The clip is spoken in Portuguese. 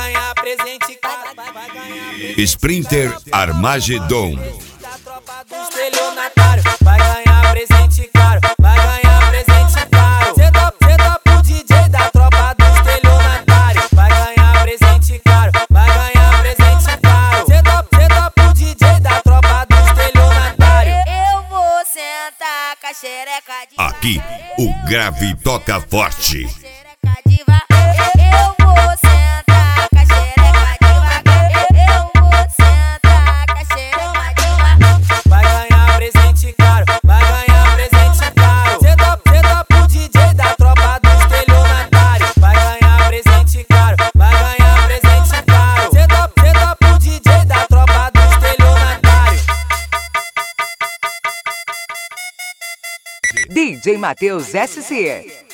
ganhar presente caro, vai ganhar presente. Sprinter Armagedon. Da tropa do estelionatário, vai ganhar presente caro, vai ganhar presente caro. Cê topa o DJ da tropa do estelionatário, vai ganhar presente caro, vai ganhar presente caro. Cê topa o DJ da tropa do estelionatário. Eu vou sentar com a xereca de Aqui, o grave toca forte. Eu vou sentar com a xereca devagar. Eu vou sentar com a xereca devagar. Vai ganhar presente caro, vai ganhar presente caro. Cê topa o DJ da tropa do estelionatário, vai ganhar presente caro, vai ganhar presente caro. Cê topa o DJ da tropa do estelionatário. DJ Matheus SC.